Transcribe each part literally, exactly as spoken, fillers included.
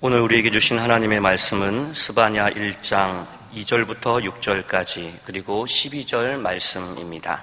오늘 우리에게 주신 하나님의 말씀은 스바냐 일 장 이 절부터 육 절까지 그리고 십이 절 말씀입니다.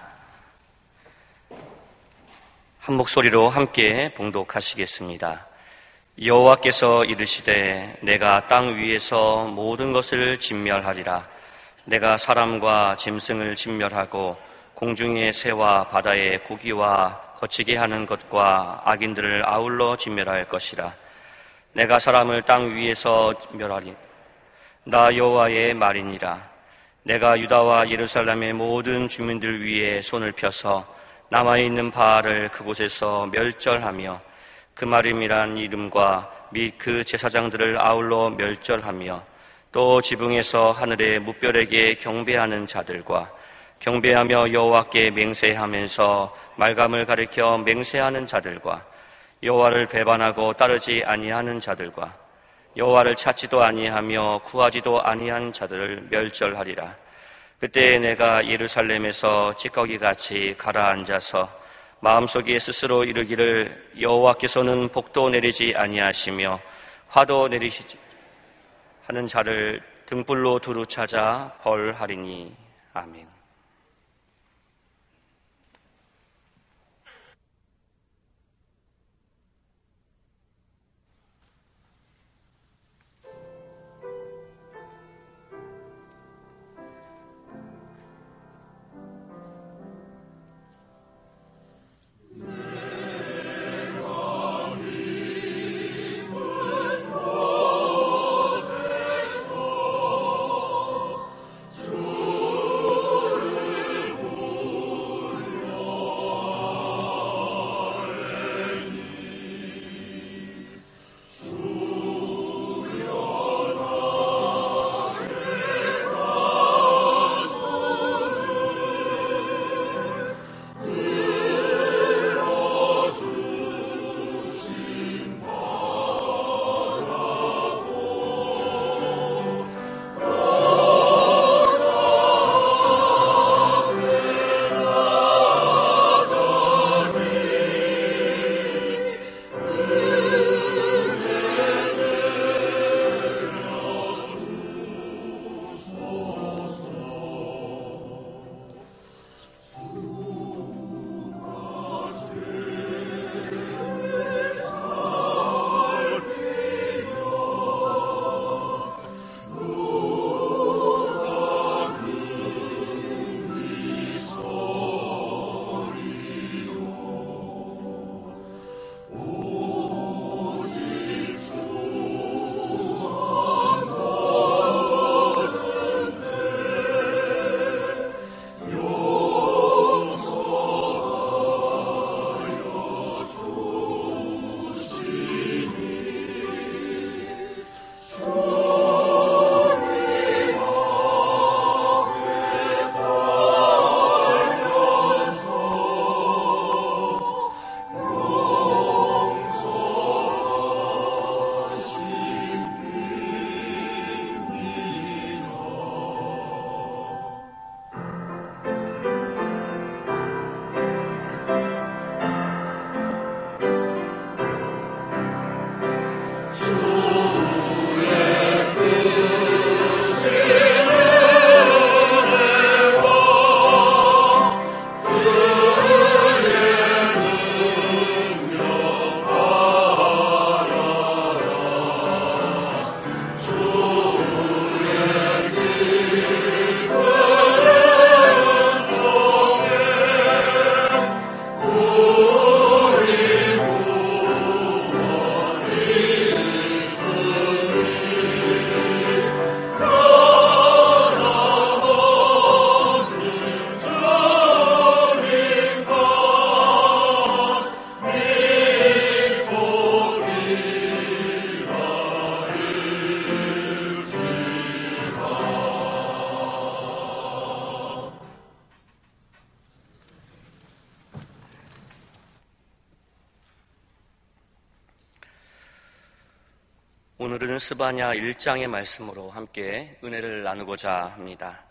한 목소리로 함께 봉독하시겠습니다. 여호와께서 이르시되 내가 땅 위에서 모든 것을 진멸하리라. 내가 사람과 짐승을 진멸하고 공중의 새와 바다의 고기와 거치게 하는 것과 악인들을 아울러 진멸할 것이라. 내가 사람을 땅 위에서 멸하리. 나 여호와의 말이니라. 내가 유다와 예루살렘의 모든 주민들 위에 손을 펴서 남아있는 바알을 그곳에서 멸절하며 그 마림이란 이름과 및 그 제사장들을 아울러 멸절하며 또 지붕에서 하늘의 무별에게 경배하는 자들과 경배하며 여호와께 맹세하면서 말감을 가리켜 맹세하는 자들과 여호와를 배반하고 따르지 아니하는 자들과 여호와를 찾지도 아니하며 구하지도 아니한 자들을 멸절하리라. 그때 내가 예루살렘에서 찌꺼기같이 가라앉아서 마음속에 스스로 이르기를 여호와께서는 복도 내리지 아니하시며 화도 내리시지 하는 자를 등불로 두루 찾아 벌하리니. 아멘. 오늘은 스바냐 일 장의 말씀으로 함께 은혜를 나누고자 합니다.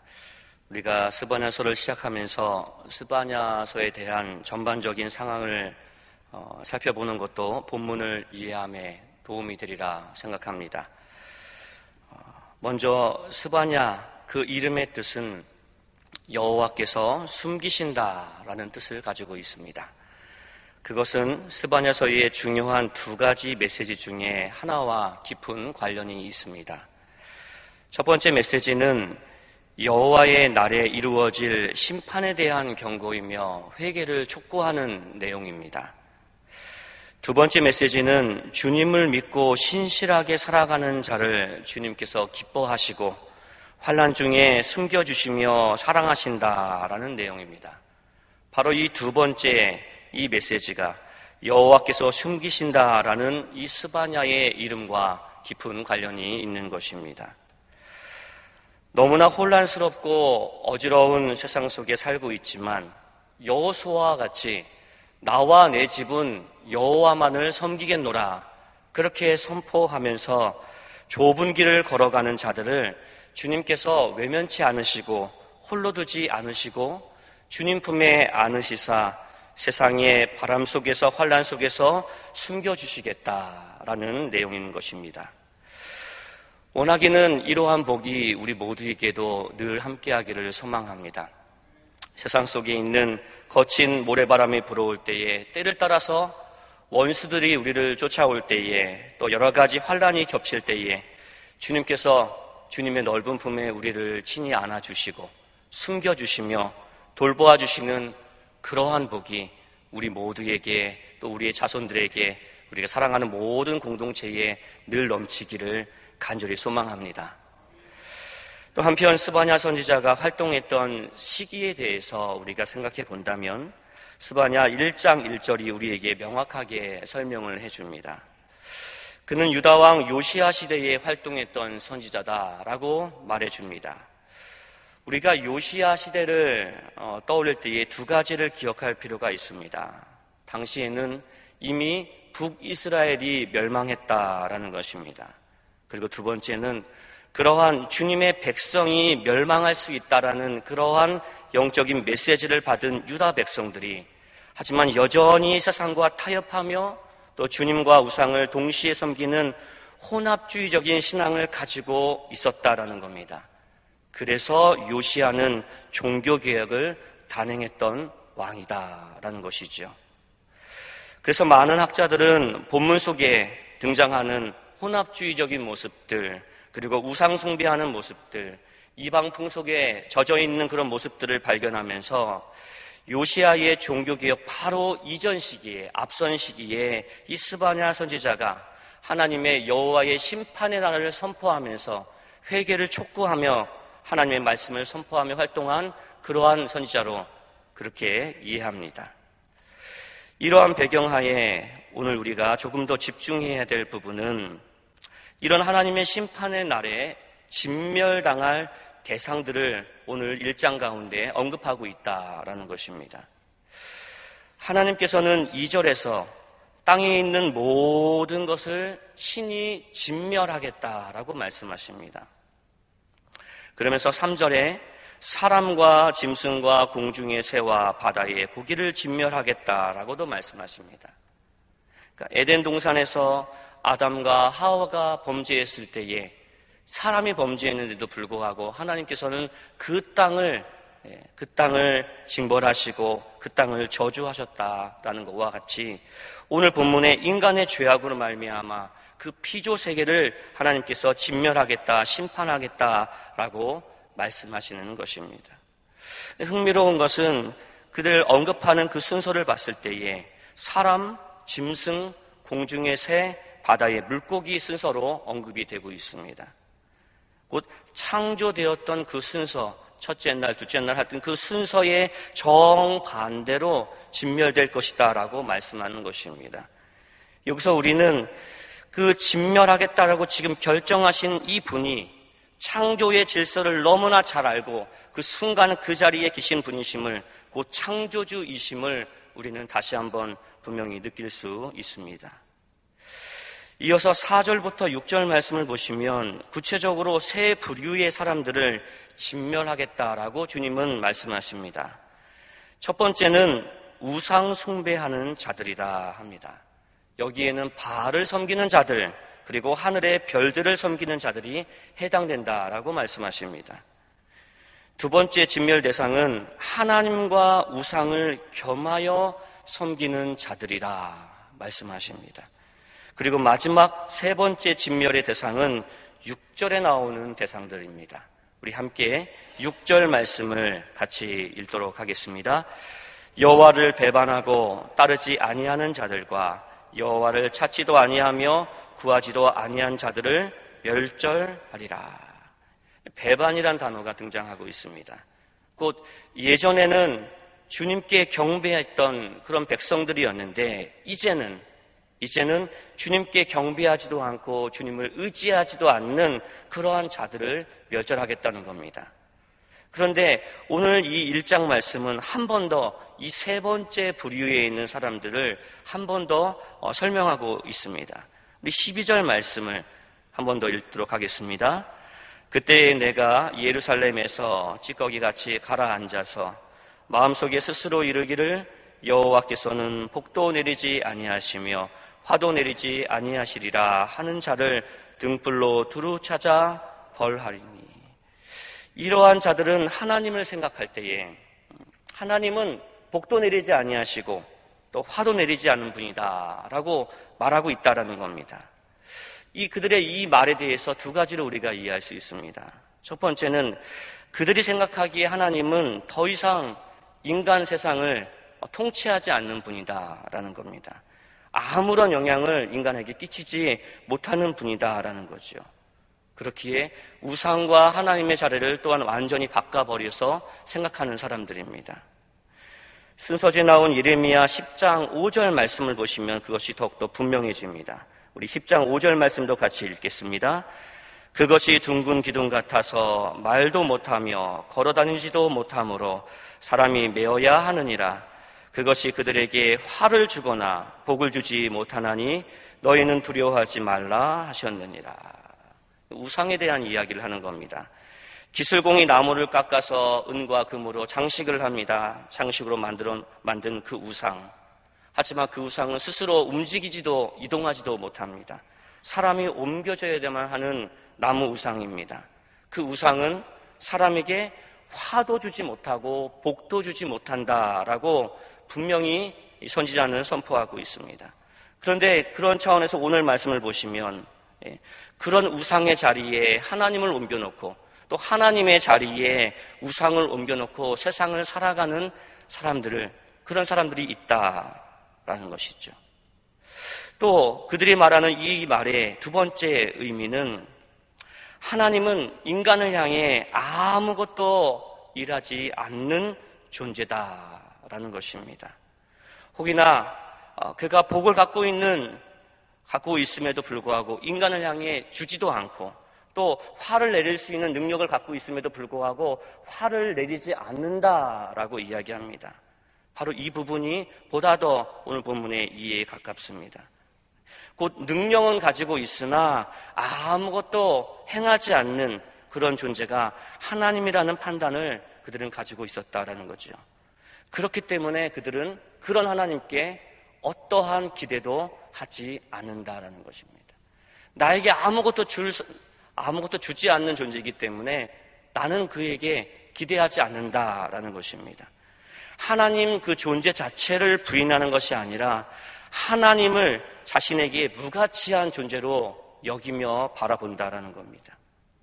우리가 스바냐서를 시작하면서 스바냐서에 대한 전반적인 상황을 어, 살펴보는 것도 본문을 이해함에 도움이 되리라 생각합니다. 먼저 스바냐, 그 이름의 뜻은 여호와께서 숨기신다라는 뜻을 가지고 있습니다. 그것은 스바냐서의 중요한 두 가지 메시지 중에 하나와 깊은 관련이 있습니다. 첫 번째 메시지는 여호와의 날에 이루어질 심판에 대한 경고이며 회개를 촉구하는 내용입니다. 두 번째 메시지는 주님을 믿고 신실하게 살아가는 자를 주님께서 기뻐하시고 환난 중에 숨겨주시며 사랑하신다라는 내용입니다. 바로 이 두 번째 이 메시지가 여호와께서 숨기신다라는 이 스바냐의 이름과 깊은 관련이 있는 것입니다. 너무나 혼란스럽고 어지러운 세상 속에 살고 있지만 여호수아와 같이 나와 내 집은 여호와만을 섬기겠노라 그렇게 선포하면서 좁은 길을 걸어가는 자들을 주님께서 외면치 않으시고 홀로 두지 않으시고 주님 품에 안으시사 세상의 바람 속에서 환난 속에서 숨겨주시겠다라는 내용인 것입니다. 원하기는 이러한 복이 우리 모두에게도 늘 함께하기를 소망합니다. 세상 속에 있는 거친 모래바람이 불어올 때에, 때를 따라서 원수들이 우리를 쫓아올 때에, 또 여러 가지 환난이 겹칠 때에 주님께서 주님의 넓은 품에 우리를 친히 안아주시고 숨겨주시며 돌보아주시는 그러한 복이 우리 모두에게, 또 우리의 자손들에게, 우리가 사랑하는 모든 공동체에 늘 넘치기를 간절히 소망합니다. 또 한편 스바냐 선지자가 활동했던 시기에 대해서 우리가 생각해 본다면 스바냐 일 장 일 절이 우리에게 명확하게 설명을 해줍니다. 그는 유다왕 요시야 시대에 활동했던 선지자다라고 말해줍니다. 우리가 요시야 시대를 떠올릴 때에 두 가지를 기억할 필요가 있습니다. 당시에는 이미 북이스라엘이 멸망했다라는 것입니다. 그리고 두 번째는 그러한 주님의 백성이 멸망할 수 있다라는 그러한 영적인 메시지를 받은 유다 백성들이 하지만 여전히 세상과 타협하며 또 주님과 우상을 동시에 섬기는 혼합주의적인 신앙을 가지고 있었다라는 겁니다. 그래서 요시야는 종교개혁을 단행했던 왕이다라는 것이죠. 그래서 많은 학자들은 본문 속에 등장하는 혼합주의적인 모습들, 그리고 우상 숭배하는 모습들, 이방풍 속에 젖어있는 그런 모습들을 발견하면서 요시야의 종교개혁 바로 이전 시기에, 앞선 시기에 이 스바냐 선지자가 하나님의 여호와의 심판의 날을 선포하면서 회개를 촉구하며 하나님의 말씀을 선포하며 활동한 그러한 선지자로 그렇게 이해합니다. 이러한 배경하에 오늘 우리가 조금 더 집중해야 될 부분은 이런 하나님의 심판의 날에 진멸당할 대상들을 오늘 일 장 가운데 언급하고 있다라는 것입니다. 하나님께서는 이 절에서 땅에 있는 모든 것을 친히 진멸하겠다라고 말씀하십니다. 그러면서 삼 절에 사람과 짐승과 공중의 새와 바다의 고기를 진멸하겠다라고도 말씀하십니다. 그러니까 에덴 동산에서 아담과 하와가 범죄했을 때에 사람이 범죄했는데도 불구하고 하나님께서는 그 땅을 그 땅을 징벌하시고 그 땅을 저주하셨다라는 것과 같이 오늘 본문의 인간의 죄악으로 말미암아 그 피조 세계를 하나님께서 진멸하겠다, 심판하겠다라고 말씀하시는 것입니다. 흥미로운 것은 그들 언급하는 그 순서를 봤을 때에 사람, 짐승, 공중의 새, 바다의 물고기 순서로 언급이 되고 있습니다. 곧 창조되었던 그 순서, 첫째 날, 둘째 날 하여튼 그 순서의 정반대로 진멸될 것이다 라고 말씀하는 것입니다. 여기서 우리는 그 진멸하겠다라고 지금 결정하신 이 분이 창조의 질서를 너무나 잘 알고 그 순간 그 자리에 계신 분이심을, 곧 창조주이심을 우리는 다시 한번 분명히 느낄 수 있습니다. 이어서 사 절부터 육 절 말씀을 보시면 구체적으로 세 부류의 사람들을 진멸하겠다라고 주님은 말씀하십니다. 첫 번째는 우상 숭배하는 자들이라 합니다. 여기에는 바알을 섬기는 자들, 그리고 하늘의 별들을 섬기는 자들이 해당된다라고 말씀하십니다. 두 번째 진멸 대상은 하나님과 우상을 겸하여 섬기는 자들이다 말씀하십니다. 그리고 마지막 세 번째 진멸의 대상은 육 절에 나오는 대상들입니다. 우리 함께 육 절 말씀을 같이 읽도록 하겠습니다. 여호와를 배반하고 따르지 아니하는 자들과 여호와를 찾지도 아니하며 구하지도 아니한 자들을 멸절하리라. 배반이란 단어가 등장하고 있습니다. 곧 예전에는 주님께 경배했던 그런 백성들이었는데 이제는 이제는 주님께 경배하지도 않고 주님을 의지하지도 않는 그러한 자들을 멸절하겠다는 겁니다. 그런데 오늘 이 일 장 말씀은 한 번 더 이 세 번째 부류에 있는 사람들을 한 번 더 설명하고 있습니다. 우리 십이 절 말씀을 한 번 더 읽도록 하겠습니다. 그때 내가 예루살렘에서 찌꺼기같이 가라앉아서 마음속에 스스로 이르기를 여호와께서는 복도 내리지 아니하시며 화도 내리지 아니하시리라 하는 자를 등불로 두루 찾아 벌하리니. 이러한 자들은 하나님을 생각할 때에 하나님은 복도 내리지 아니하시고 또 화도 내리지 않는 분이다 라고 말하고 있다라는 겁니다. 이 그들의 이 말에 대해서 두 가지로 우리가 이해할 수 있습니다. 첫 번째는 그들이 생각하기에 하나님은 더 이상 인간 세상을 통치하지 않는 분이다라는 겁니다. 아무런 영향을 인간에게 끼치지 못하는 분이다라는 거죠. 그렇기에 우상과 하나님의 자리를 또한 완전히 바꿔버려서 생각하는 사람들입니다. 순서지에 나온 예레미야 십 장 오 절 말씀을 보시면 그것이 더욱더 분명해집니다. 우리 십 장 오 절 말씀도 같이 읽겠습니다. 그것이 둥근 기둥 같아서 말도 못하며 걸어다니지도 못하므로 사람이 메어야 하느니라. 그것이 그들에게 화를 주거나 복을 주지 못하나니 너희는 두려워하지 말라 하셨느니라. 우상에 대한 이야기를 하는 겁니다. 기술공이 나무를 깎아서 은과 금으로 장식을 합니다. 장식으로 만들어, 만든 그 우상. 하지만 그 우상은 스스로 움직이지도 이동하지도 못합니다. 사람이 옮겨져야만 하는 나무 우상입니다. 그 우상은 사람에게 화도 주지 못하고 복도 주지 못한다라고 분명히 선지자는 선포하고 있습니다. 그런데 그런 차원에서 오늘 말씀을 보시면 그런 우상의 자리에 하나님을 옮겨놓고 또 하나님의 자리에 우상을 옮겨놓고 세상을 살아가는 사람들을 그런 사람들이 있다라는 것이죠. 또 그들이 말하는 이 말의 두 번째 의미는 하나님은 인간을 향해 아무것도 일하지 않는 존재다라는 것입니다. 혹이나 그가 복을 갖고 있는 갖고 있음에도 불구하고 인간을 향해 주지도 않고 또 화를 내릴 수 있는 능력을 갖고 있음에도 불구하고 화를 내리지 않는다라고 이야기합니다. 바로 이 부분이 보다 더 오늘 본문의 이해에 가깝습니다. 곧 능력은 가지고 있으나 아무것도 행하지 않는 그런 존재가 하나님이라는 판단을 그들은 가지고 있었다라는 거죠. 그렇기 때문에 그들은 그런 하나님께 어떠한 기대도 하지 않는다라는 것입니다. 나에게 아무것도 줄, 아무것도 주지 않는 존재이기 때문에 나는 그에게 기대하지 않는다라는 것입니다. 하나님 그 존재 자체를 부인하는 것이 아니라 하나님을 자신에게 무가치한 존재로 여기며 바라본다라는 겁니다.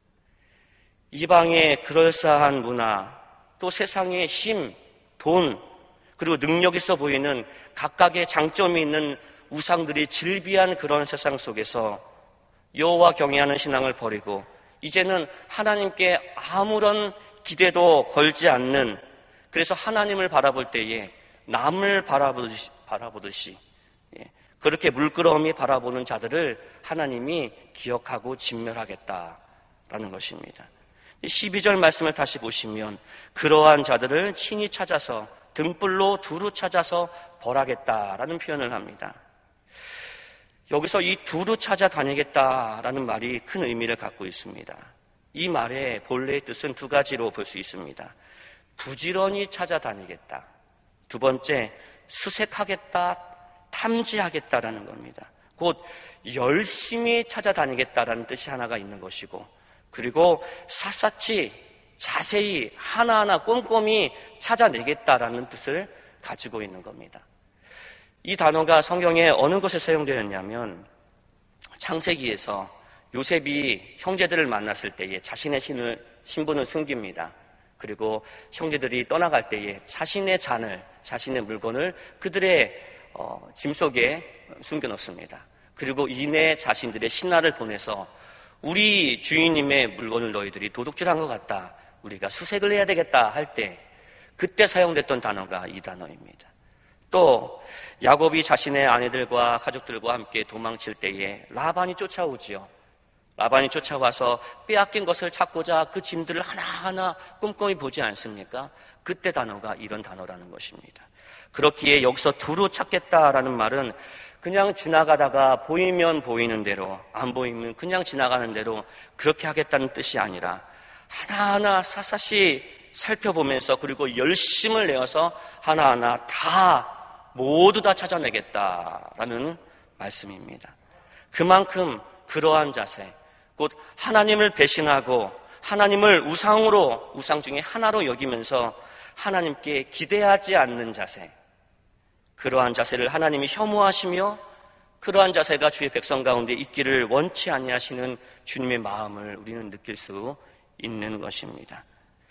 이방의 그럴싸한 문화, 또 세상의 힘, 돈, 그리고 능력 있어 보이는 각각의 장점이 있는 우상들이 질비한 그런 세상 속에서 여호와 경외하는 신앙을 버리고 이제는 하나님께 아무런 기대도 걸지 않는, 그래서 하나님을 바라볼 때에 남을 바라보듯이, 바라보듯이 그렇게 물끄러미 바라보는 자들을 하나님이 기억하고 진멸하겠다라는 것입니다. 십이 절 말씀을 다시 보시면 그러한 자들을 친히 찾아서 등불로 두루 찾아서 벌하겠다라는 표현을 합니다. 여기서 이 두루 찾아다니겠다라는 말이 큰 의미를 갖고 있습니다. 이 말의 본래의 뜻은 두 가지로 볼 수 있습니다. 부지런히 찾아다니겠다. 두 번째, 수색하겠다, 탐지하겠다라는 겁니다. 곧 열심히 찾아다니겠다라는 뜻이 하나가 있는 것이고, 그리고 샅샅이 자세히 하나하나 꼼꼼히 찾아내겠다라는 뜻을 가지고 있는 겁니다. 이 단어가 성경에 어느 곳에 사용되었냐면 창세기에서 요셉이 형제들을 만났을 때에 자신의 신을, 신분을 숨깁니다. 그리고 형제들이 떠나갈 때에 자신의 잔을, 자신의 물건을 그들의 어, 짐 속에 숨겨놓습니다. 그리고 이내 자신들의 신하를 보내서 우리 주인님의 물건을 너희들이 도둑질한 것 같다, 우리가 수색을 해야 되겠다 할 때 그때 사용됐던 단어가 이 단어입니다. 또 야곱이 자신의 아내들과 가족들과 함께 도망칠 때에 라반이 쫓아오지요. 라반이 쫓아와서 빼앗긴 것을 찾고자 그 짐들을 하나하나 꼼꼼히 보지 않습니까? 그때 단어가 이런 단어라는 것입니다. 그렇기에 여기서 두루 찾겠다라는 말은 그냥 지나가다가 보이면 보이는 대로, 안 보이면 그냥 지나가는 대로 그렇게 하겠다는 뜻이 아니라 하나하나 샅샅이 살펴보면서, 그리고 열심을 내어서 하나하나 다 모두 다 찾아내겠다라는 말씀입니다. 그만큼 그러한 자세, 곧 하나님을 배신하고 하나님을 우상으로, 우상 중에 하나로 여기면서 하나님께 기대하지 않는 자세, 그러한 자세를 하나님이 혐오하시며 그러한 자세가 주의 백성 가운데 있기를 원치 아니하시는 주님의 마음을 우리는 느낄 수 있는 것입니다.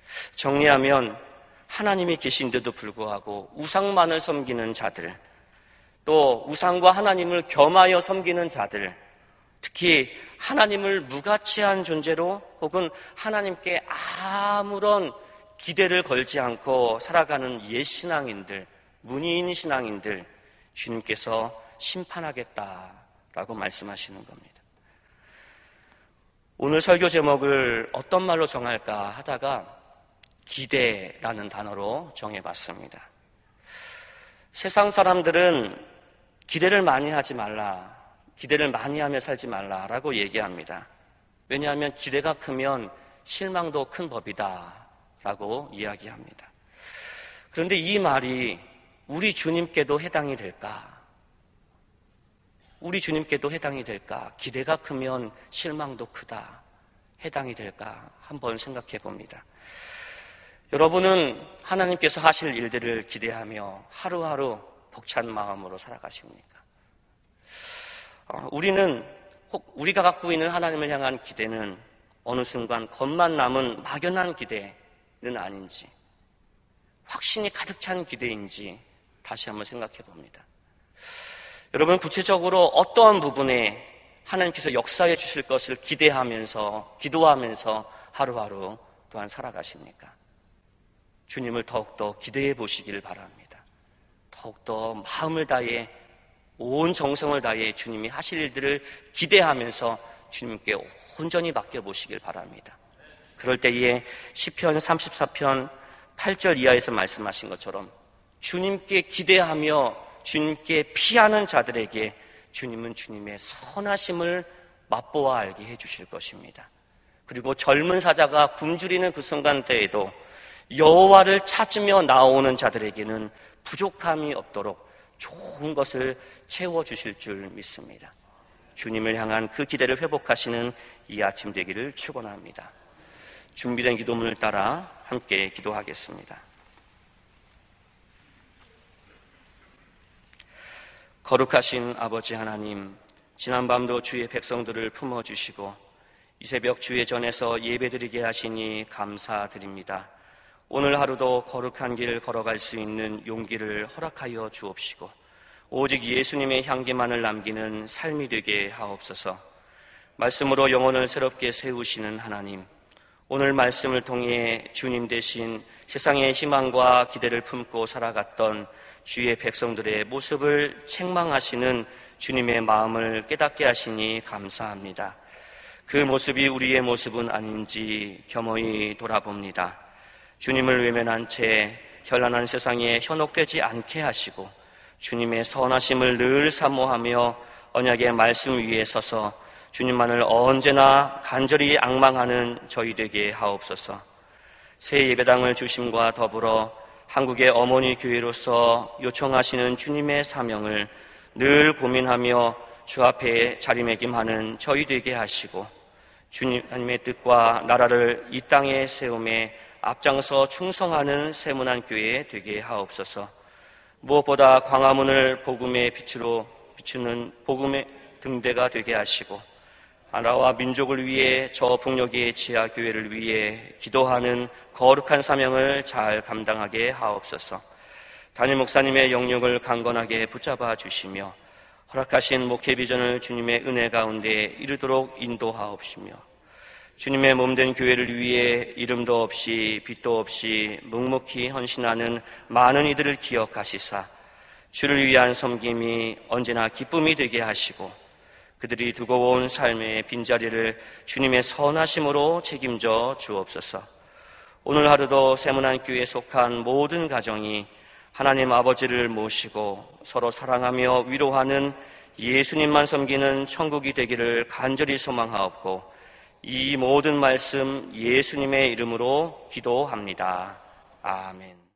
정리하면 하나님이 계신데도 불구하고 우상만을 섬기는 자들, 또 우상과 하나님을 겸하여 섬기는 자들, 특히 하나님을 무가치한 존재로 혹은 하나님께 아무런 기대를 걸지 않고 살아가는 옛신앙인들, 문의인 신앙인들, 주님께서 심판하겠다라고 말씀하시는 겁니다. 오늘 설교 제목을 어떤 말로 정할까 하다가 기대라는 단어로 정해봤습니다. 세상 사람들은 기대를 많이 하지 말라, 기대를 많이 하며 살지 말라라고 얘기합니다. 왜냐하면 기대가 크면 실망도 큰 법이다 라고 이야기합니다. 그런데 이 말이 우리 주님께도 해당이 될까? 우리 주님께도 해당이 될까? 기대가 크면 실망도 크다, 해당이 될까? 한번 생각해 봅니다. 여러분은 하나님께서 하실 일들을 기대하며 하루하루 벅찬 마음으로 살아가십니까? 어, 우리는 혹 우리가 갖고 있는 하나님을 향한 기대는 어느 순간 겉만 남은 막연한 기대는 아닌지, 확신이 가득 찬 기대인지 다시 한번 생각해 봅니다. 여러분, 구체적으로 어떠한 부분에 하나님께서 역사해 주실 것을 기대하면서, 기도하면서 하루하루 또한 살아가십니까? 주님을 더욱더 기대해 보시기를 바랍니다. 더욱더 마음을 다해, 온 정성을 다해 주님이 하실 일들을 기대하면서 주님께 온전히 맡겨보시길 바랍니다. 그럴 때에 시편 삼십사 편 팔 절 이하에서 말씀하신 것처럼 주님께 기대하며 주님께 피하는 자들에게 주님은 주님의 선하심을 맛보아 알게 해주실 것입니다. 그리고 젊은 사자가 굶주리는 그 순간대에도 여호와를 찾으며 나오는 자들에게는 부족함이 없도록 좋은 것을 채워주실 줄 믿습니다. 주님을 향한 그 기대를 회복하시는 이 아침 되기를 축원합니다. 준비된 기도문을 따라 함께 기도하겠습니다. 거룩하신 아버지 하나님, 지난밤도 주의 백성들을 품어주시고 이 새벽 주의 전에서 예배드리게 하시니 감사드립니다. 오늘 하루도 거룩한 길 걸어갈 수 있는 용기를 허락하여 주옵시고 오직 예수님의 향기만을 남기는 삶이 되게 하옵소서. 말씀으로 영혼을 새롭게 세우시는 하나님, 오늘 말씀을 통해 주님 대신 세상의 희망과 기대를 품고 살아갔던 주의 백성들의 모습을 책망하시는 주님의 마음을 깨닫게 하시니 감사합니다. 그 모습이 우리의 모습은 아닌지 겸허히 돌아봅니다. 주님을 외면한 채 현란한 세상에 현혹되지 않게 하시고 주님의 선하심을 늘 사모하며 언약의 말씀 위에 서서 주님만을 언제나 간절히 앙망하는 저희 되게 하옵소서. 새 예배당을 주심과 더불어 한국의 어머니 교회로서 요청하시는 주님의 사명을 늘 고민하며 주 앞에 자리매김하는 저희 되게 하시고 주님의 뜻과 나라를 이 땅에 세움에 앞장서 충성하는 세문안 교회 되게 하옵소서. 무엇보다 광화문을 복음의 빛으로 비추는 복음의 등대가 되게 하시고 나라와 민족을 위해 저 북녘의 지하 교회를 위해 기도하는 거룩한 사명을 잘 감당하게 하옵소서. 담임 목사님의 영역을 강건하게 붙잡아 주시며 허락하신 목회 비전을 주님의 은혜 가운데 이르도록 인도하옵시며 주님의 몸된 교회를 위해 이름도 없이 빛도 없이 묵묵히 헌신하는 많은 이들을 기억하시사 주를 위한 섬김이 언제나 기쁨이 되게 하시고 그들이 두고 온 삶의 빈자리를 주님의 선하심으로 책임져 주옵소서. 오늘 하루도 세문안 교회에 속한 모든 가정이 하나님 아버지를 모시고 서로 사랑하며 위로하는 예수님만 섬기는 천국이 되기를 간절히 소망하옵고 이 모든 말씀 예수님의 이름으로 기도합니다. 아멘.